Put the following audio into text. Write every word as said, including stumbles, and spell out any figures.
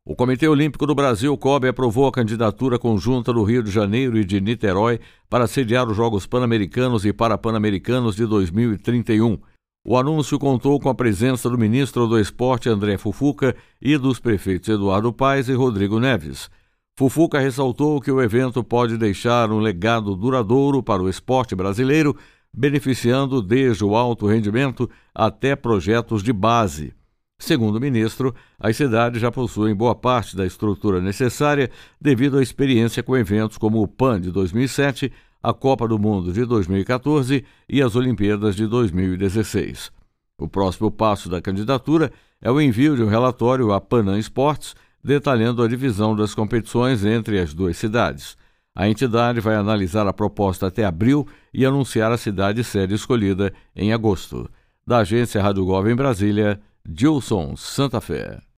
O Comitê Olímpico do Brasil, COB, aprovou a candidatura conjunta do Rio de Janeiro e de Niterói para sediar os Jogos Pan-Americanos e Parapan-Americanos de dois mil e trinta e um. O anúncio contou com a presença do ministro do Esporte, André Fufuca, e dos prefeitos Eduardo Paes e Rodrigo Neves. Fufuca ressaltou que o evento pode deixar um legado duradouro para o esporte brasileiro, beneficiando desde o alto rendimento até projetos de base. Segundo o ministro, as cidades já possuem boa parte da estrutura necessária devido à experiência com eventos como o PAN de dois mil e sete, a Copa do Mundo de dois mil e quatorze e as Olimpíadas de dois mil e dezesseis. O próximo passo da candidatura é o envio de um relatório à Panam Esportes, detalhando a divisão das competições entre as duas cidades. A entidade vai analisar a proposta até abril e anunciar a cidade sede escolhida em agosto. Da agência Rádio Gov em Brasília, Gilson Santa Fé.